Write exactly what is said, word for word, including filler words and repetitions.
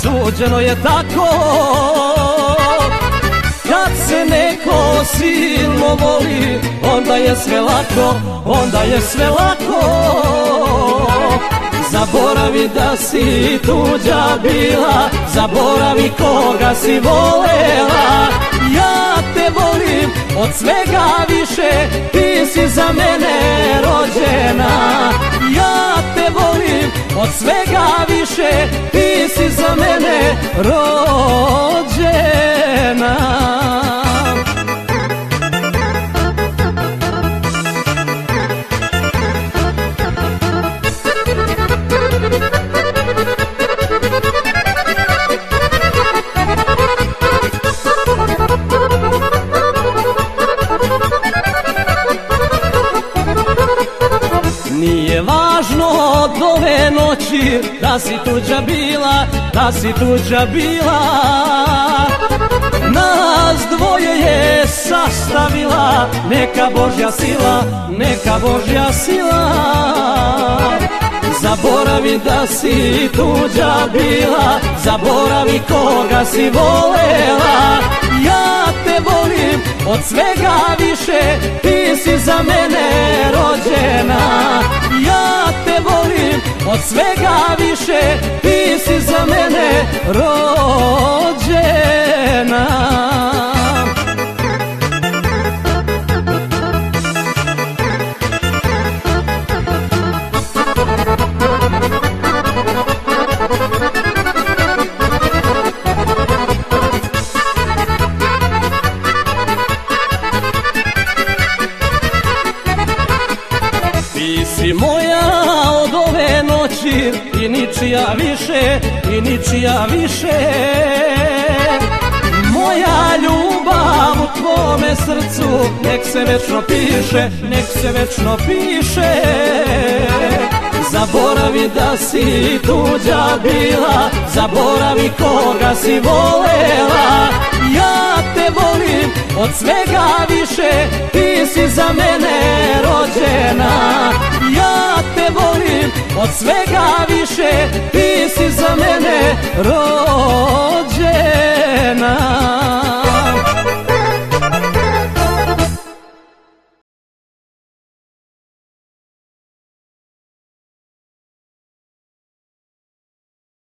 suđeno je tako. Kad se neko silno voli, onda je sve lako, onda je sve lako. Zaboravi da si tuđa bila, zaboravi koga si volela. Ja te volim od svega više, ti si za mene rođena. Ja te volim od svega više, ti si za mene rođena. Nije važno od ove noći da si tuđa bila, da si tuđa bila. Nas dvoje je sastavila neka Božja sila, neka Božja sila. Zaboravi da si tuđa bila, zaboravi koga si volela. Ja te volim od svega više, ti si za mene rođena. Ja te volim od svega više, ti si za mene rođena. Ti si moja od ove noći i ničija više, i ničija više. Moja ljubav u tvome srcu nek se večno piše, nek se večno piše. Zaboravi da si tuđa bila, zaboravi koga si volela. Ja te volim od svega više, ti si za mene rođena. Ja te volim od svega više, ti si za mene rođena.